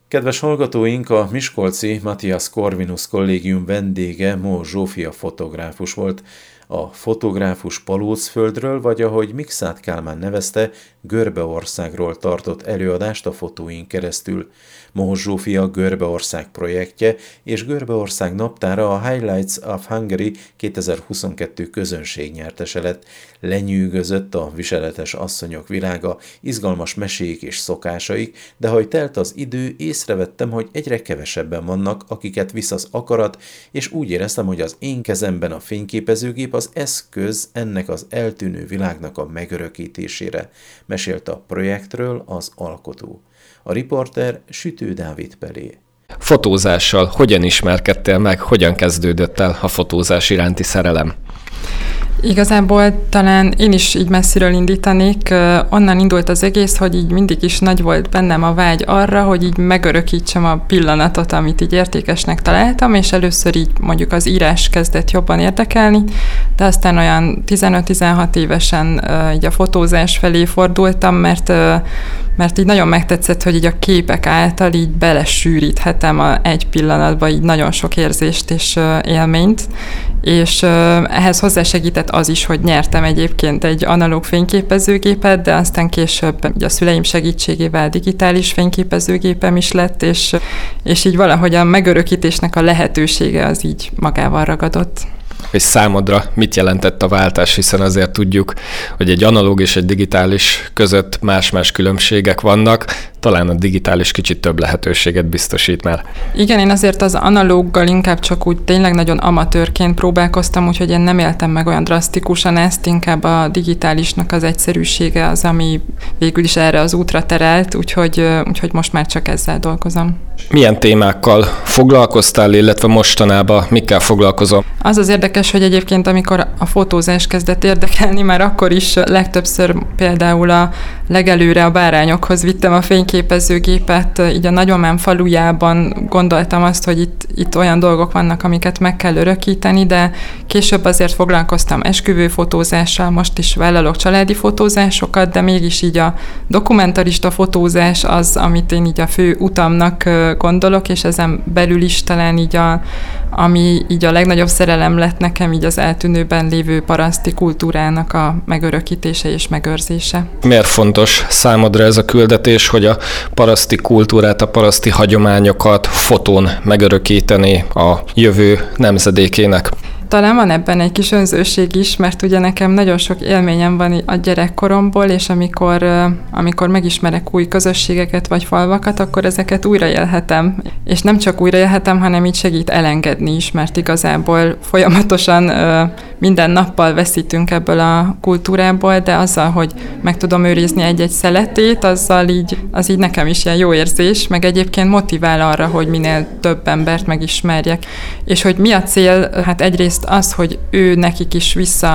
Kedves hallgatóink, a miskolci Matthias Corvinus Kollégium vendége Moh Zsófia fotográfus volt. A fotográfus Palócföldről, vagy ahogy Mikszáth Kálmán nevezte, Görbeországról tartott előadást a fotóin keresztül. Moh Zsófia Görbeország projektje és Görbeország naptára a Highlights of Hungary 2022 közönségnyertese lett. Lenyűgözött a viseletes asszonyok világa, izgalmas meséik és szokásaik, de ahogy telt az idő, észrevettem, hogy egyre kevesebben vannak, akiket visz az akarat, és úgy éreztem, hogy az én kezemben a fényképezőgép az eszköz ennek az eltűnő világnak a megörökítésére, mesélt a projektről az alkotó. A riporter Sütő Dávid Pelé. Fotózással hogyan ismerkedtél meg, hogyan kezdődött el a fotózás iránti szerelem? Igazából talán én is így messziről indítanék. Onnan indult az egész, hogy így mindig is nagy volt bennem a vágy arra, hogy így megörökítsem a pillanatot, amit így értékesnek találtam, és először így mondjuk az írás kezdett jobban érdekelni, de aztán olyan 15-16 évesen így a fotózás felé fordultam, mert így nagyon megtetszett, hogy így a képek által így belesűríthetem egy pillanatba így nagyon sok érzést és élményt, és ehhez hozzásegített az is, hogy nyertem egyébként egy analóg fényképezőgépet, de aztán később a szüleim segítségével digitális fényképezőgépem is lett, és így valahogy a megörökítésnek a lehetősége az így magával ragadott. És számodra mit jelentett a váltás, hiszen azért tudjuk, hogy egy analóg és egy digitális között más-más különbségek vannak, talán a digitális kicsit több lehetőséget biztosít már. Igen, én azért az analóggal inkább csak úgy tényleg nagyon amatőrként próbálkoztam, úgyhogy én nem éltem meg olyan drasztikusan ezt, inkább a digitálisnak az egyszerűsége az, ami végül is erre az útra terelt, úgyhogy most már csak ezzel dolgozom. Milyen témákkal foglalkoztál, illetve mostanában mikkel foglalkozom? Az érdekes, hogy egyébként amikor a fotózás kezdett érdekelni, már akkor is legtöbbször például a legelőre a bárányokhoz vittem a fényképezőgépet, így a nagymamám falujában gondoltam azt, hogy itt olyan dolgok vannak, amiket meg kell örökíteni, de később azért foglalkoztam esküvőfotózással, most is vállalok családi fotózásokat, de mégis így a dokumentarista fotózás az, amit én így a fő utamnak gondolok, és ezen belül is talán így ami így a legnagyobb szerelem lett nekem, így az eltűnőben lévő paraszti kultúrának a megörökítése és megőrzése. Miért fontos számodra ez a küldetés, hogy a paraszti kultúrát, a paraszti hagyományokat fotón megörökíteni a jövő nemzedékének? Talán van ebben egy kis önzőség is, mert ugye nekem nagyon sok élményem van a gyerekkoromból, és amikor megismerek új közösségeket vagy falvakat, akkor ezeket újraélhetem. És nem csak újraélhetem, hanem így segít elengedni is, mert igazából folyamatosan minden nappal veszítünk ebből a kultúrából, de azzal, hogy meg tudom őrizni egy-egy szeletét, az így nekem is ilyen jó érzés, meg egyébként motivál arra, hogy minél több embert megismerjek. És hogy mi a cél? Hát egyrészt az, hogy ő nekik is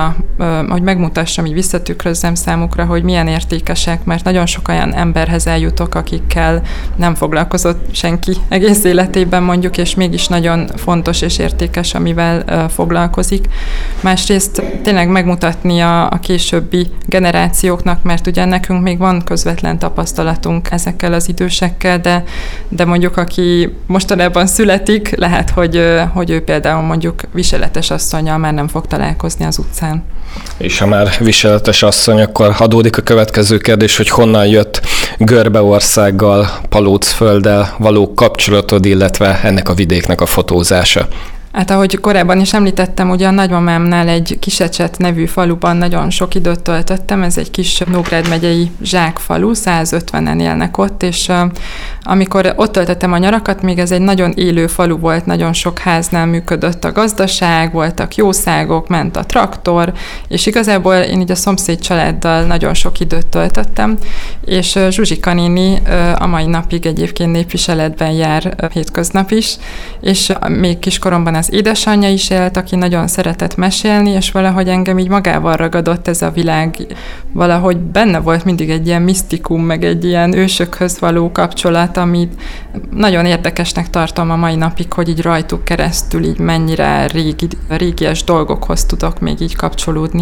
hogy megmutassam, így visszatükrözzem számukra, hogy milyen értékesek, mert nagyon sok olyan emberhez eljutok, akikkel nem foglalkozott senki egész életében mondjuk, és mégis nagyon fontos és értékes, amivel foglalkozik. Másrészt tényleg megmutatni a későbbi generációknak, mert ugye nekünk még van közvetlen tapasztalatunk ezekkel az idősekkel, de mondjuk aki mostanában születik, lehet, hogy ő például mondjuk viseletes asszonnyal már nem fog találkozni az utcán. És ha már viseletes asszony, akkor adódik a következő kérdés, hogy honnan jött Görbeországgal, Palócfölddel való kapcsolatod, illetve ennek a vidéknek a fotózása. Hát ahogy korábban is említettem, ugye a nagymamámnál egy Kisecset nevű faluban nagyon sok időt töltöttem, ez egy kis Nógrád megyei zsákfalu, 150-en élnek ott, és amikor ott töltöttem a nyarakat, még ez egy nagyon élő falu volt, nagyon sok háznál működött a gazdaság, voltak jószágok, ment a traktor, és igazából én így a szomszéd családdal nagyon sok időt töltöttem, és Zsuzsika néni a mai napig egyébként népviseletben jár hétköznap is, és még kiskoromban az édesanyja is élt, aki nagyon szeretett mesélni, és valahogy engem így magával ragadott ez a világ. Valahogy benne volt mindig egy ilyen misztikum, meg egy ilyen ősökhöz való kapcsolat, amit nagyon érdekesnek tartom a mai napig, hogy így rajtuk keresztül így mennyire régies dolgokhoz tudok még így kapcsolódni.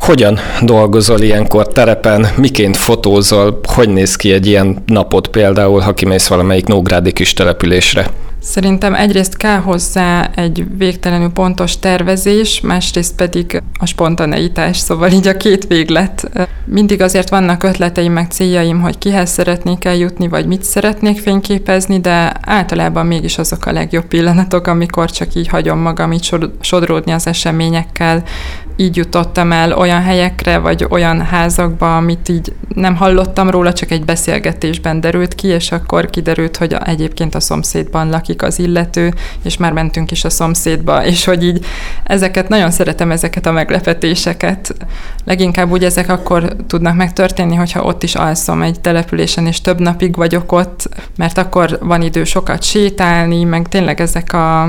Hogyan dolgozol ilyenkor terepen, miként fotózol, hogy néz ki egy ilyen napot például, ha kimész valamelyik nógrádi kis településre? Szerintem egyrészt kell hozzá egy végtelenül pontos tervezés, másrészt pedig a spontaneitás, szóval így a két véglet. Mindig azért vannak ötleteim, meg céljaim, hogy kihez szeretnék eljutni, vagy mit szeretnék fényképezni, de általában mégis azok a legjobb pillanatok, amikor csak így hagyom magam így sodródni az eseményekkel. Így jutottam el olyan helyekre, vagy olyan házakba, amit így nem hallottam róla, csak egy beszélgetésben derült ki, és akkor kiderült, hogy egyébként a szomszédban lakik az illető, és már mentünk is a szomszédba, és hogy így nagyon szeretem ezeket a meglepetéseket. Leginkább úgy ezek akkor tudnak megtörténni, hogyha ott is alszom egy településen, és több napig vagyok ott, mert akkor van idő sokat sétálni, meg tényleg ezek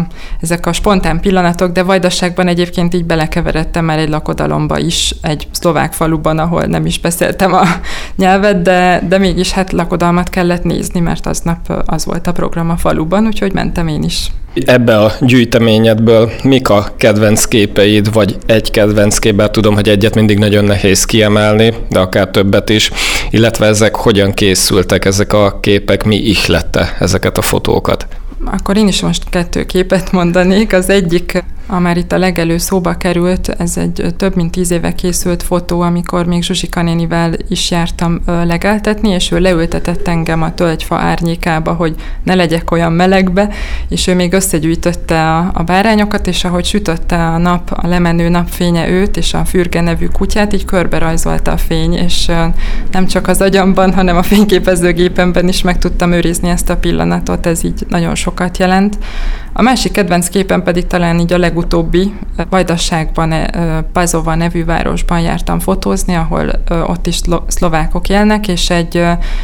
a spontán pillanatok, de Vajdaságban egyébként így belekeveredtem már egy lakodalomba is, egy szlovák faluban, ahol nem is beszéltem a nyelvet, de mégis lakodalmat kellett nézni, mert aznap az volt a program a faluban, úgyhogy mentem én is. Ebbe a gyűjteményedből mik a kedvenc képeid, vagy egy kedvenc kép, bár tudom, hogy egyet mindig nagyon nehéz kiemelni, de akár többet is, illetve ezek hogyan készültek, ezek a képek, mi ihlette ezeket a fotókat? Akkor én is most 2 képet mondanék. Az egyik, már itt a legelő szóba került, ez egy több mint 10 éve készült fotó, amikor még Zsuzsika nénivel is jártam legeltetni, és ő leültetett engem a tölgyfa árnyékába, hogy ne legyek olyan melegbe, és ő még összegyűjtötte a bárányokat, és ahogy sütötte a nap, a lemenő napfénye őt, és a Fürge nevű kutyát, így körbe rajzolta a fény, és nem csak az agyamban, hanem a fényképezőgépemben is meg tudtam őrizni ezt a pillanatot, ez így nagyon sokat jelent. A másik kedvenc képen pedig talán így a legutóbbi, Vajdaságban, Pazova nevű városban jártam fotózni, ahol ott is szlovákok élnek, és egy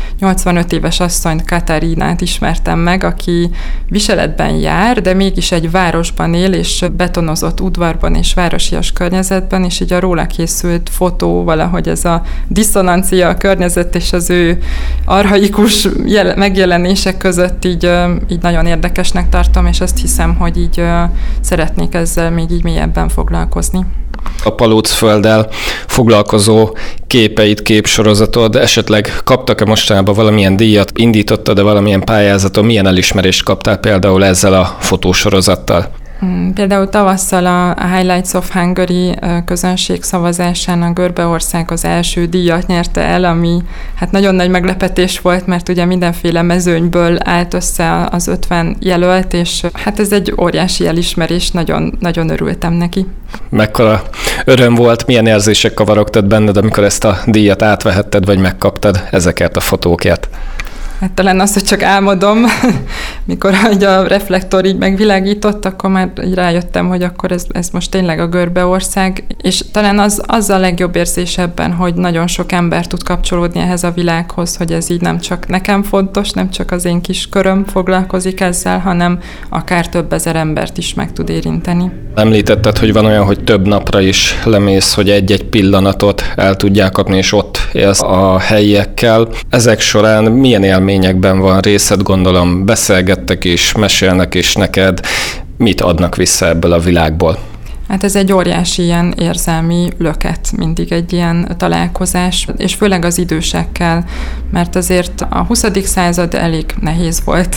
85 éves asszonyt, Katarínát ismertem meg, aki viseletben jár, de mégis egy városban él, és betonozott udvarban és városias környezetben, és így a róla készült fotó, valahogy ez a diszonancia a környezet és az ő archaikus megjelenések között így nagyon érdekesnek tartom, és azt hiszem, hogy így szeretnék ezzel még így mélyebben foglalkozni. A Palócfölddel foglalkozó képeid, képsorozatod, esetleg kaptak-e mostanában valamilyen díjat, indítottad-e valamilyen pályázaton, milyen elismerést kaptál például ezzel a fotósorozattal? Például tavasszal a Highlights of Hungary közönség szavazásán a Görbeország az első díjat nyerte el, ami nagyon nagy meglepetés volt, mert ugye mindenféle mezőnyből állt össze az 50 jelölt, és ez egy óriási elismerés, nagyon, nagyon örültem neki. Mekkora öröm volt, milyen érzések kavarogtad benned, amikor ezt a díjat átvehetted, vagy megkaptad ezeket a fotókért? Talán azt, hogy csak álmodom, mikor a reflektor így megvilágított, akkor már így rájöttem, hogy akkor ez most tényleg a Görbeország, és talán az a legjobb érzés ebben, hogy nagyon sok ember tud kapcsolódni ehhez a világhoz, hogy ez így nem csak nekem fontos, nem csak az én kis köröm foglalkozik ezzel, hanem akár több ezer embert is meg tud érinteni. Említetted, hogy van olyan, hogy több napra is lemész, hogy egy-egy pillanatot el tudják kapni, és ott élsz a helyiekkel. Ezek során milyen élményekben van részed, gondolom, beszélgettek is, mesélnek is neked, mit adnak vissza ebből a világból? Ez egy óriási ilyen érzelmi löket, mindig egy ilyen találkozás, és főleg az idősekkel, mert azért a 20. század elég nehéz volt.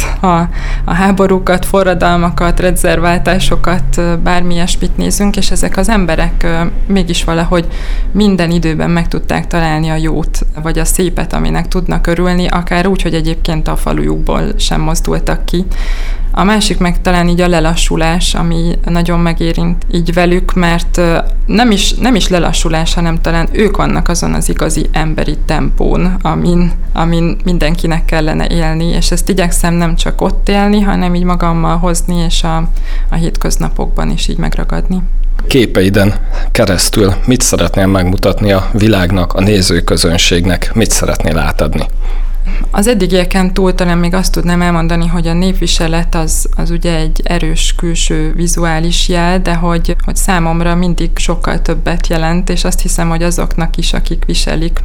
A háborúkat, forradalmakat, rendszerváltásokat, bármi ilyesmit nézünk, és ezek az emberek mégis valahogy minden időben meg tudták találni a jót, vagy a szépet, aminek tudnak örülni, akár úgy, hogy egyébként a falujukból sem mozdultak ki. A másik meg talán így a lelassulás, ami nagyon megérint így velük, mert nem is lelassulás, hanem talán ők vannak azon az igazi emberi tempón, amin mindenkinek kellene élni, és ezt igyekszem nem csak ott élni, hanem így magammal hozni, és a hétköznapokban is így megragadni. Képeiden keresztül mit szeretnél megmutatni a világnak, a nézőközönségnek, mit szeretnél átadni? Az eddigieken túl talán még azt tudnám elmondani, hogy a népviselet az ugye egy erős külső vizuális jel, de hogy számomra mindig sokkal többet jelent, és azt hiszem, hogy azoknak is, akik viselik,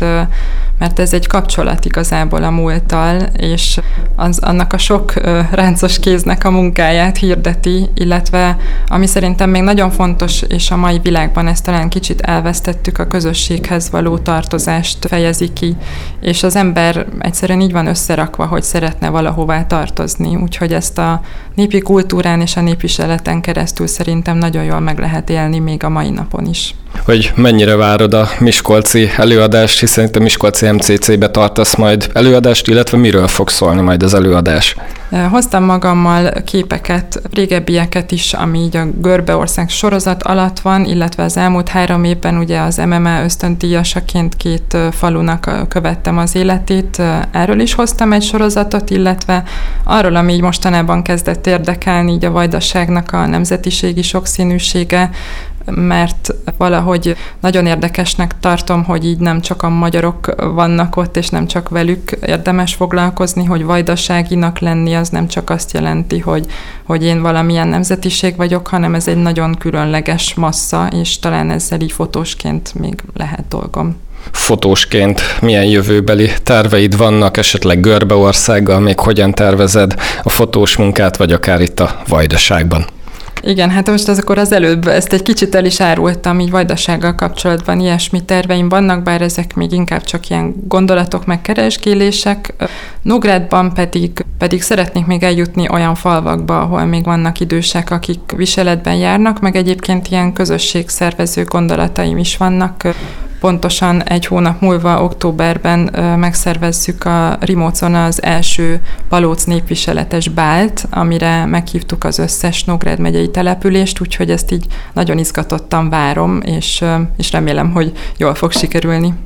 mert ez egy kapcsolat igazából a múlttal, és annak a sok ráncos kéznek a munkáját hirdeti, illetve ami szerintem még nagyon fontos, és a mai világban ezt talán kicsit elvesztettük, a közösséghez való tartozást fejezi ki, és az ember egyszerűen így van összerakva, hogy szeretne valahová tartozni, úgyhogy ezt a népi kultúrán és a népviseleten keresztül szerintem nagyon jól meg lehet élni még a mai napon is. Hogy mennyire várod a miskolci előadást, hiszen itt a Miskolci MCC-be tartasz majd előadást, illetve miről fog szólni majd az előadás? Hoztam magammal képeket, régebbieket is, ami így a Görbeország sorozat alatt van, illetve az elmúlt 3 évben ugye az MMA ösztöndíjasaként 2 falunak követtem az életét. Erről is hoztam egy sorozatot, illetve arról, ami így mostanában kezdett érdekelni, így a vajdaságnak a nemzetiségi sokszínűsége, mert valahogy nagyon érdekesnek tartom, hogy így nem csak a magyarok vannak ott, és nem csak velük érdemes foglalkozni, hogy vajdaságinak lenni az nem csak azt jelenti, hogy én valamilyen nemzetiség vagyok, hanem ez egy nagyon különleges massza, és talán ezzel így fotósként még lehet dolgom. Fotósként milyen jövőbeli terveid vannak, esetleg Görbeországgal, még hogyan tervezed a fotós munkát, vagy akár itt a Vajdaságban? Igen, hát most akkor az előbb ezt egy kicsit el is árultam, így Vajdasággal kapcsolatban ilyesmi terveim vannak, bár ezek még inkább csak ilyen gondolatok, meg keresgélések. Nógrádban pedig szeretnék még eljutni olyan falvakba, ahol még vannak idősek, akik viseletben járnak, meg egyébként ilyen közösségszervező gondolataim is vannak. Pontosan 1 hónap múlva, októberben megszervezzük a Rimócon az első Palóc népviseletes bált, amire meghívtuk az összes Nógrád megyei települést, úgyhogy ezt így nagyon izgatottan várom, és remélem, hogy jól fog sikerülni.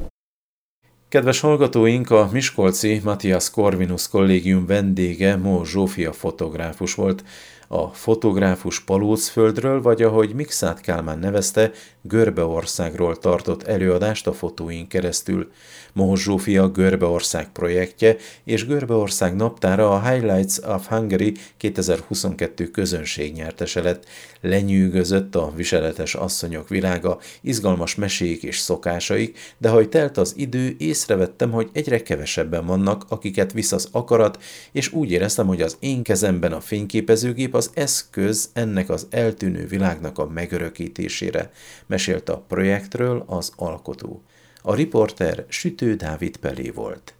Kedves hallgatóink, a miskolci Matthias Corvinus Kollégium vendége Moh Zsófia fotográfus volt. A fotográfus Palócföldről, vagy ahogy Mikszáth Kálmán nevezte, Görbeországról tartott előadást a fotóin keresztül. Moh Zsófia Görbeország projektje és Görbeország naptára a Highlights of Hungary 2022 közönségnyertese lett. Lenyűgözött a viseletes asszonyok világa, izgalmas meséik és szokásaik, de ahogy telt az idő, észrevettem, hogy egyre kevesebben vannak, akiket visz az akarat, és úgy éreztem, hogy az én kezemben a fényképezőgép az eszköz ennek az eltűnő világnak a megörökítésére, mesélt a projektről az alkotó. A riporter Sütő Dávid Pelé volt.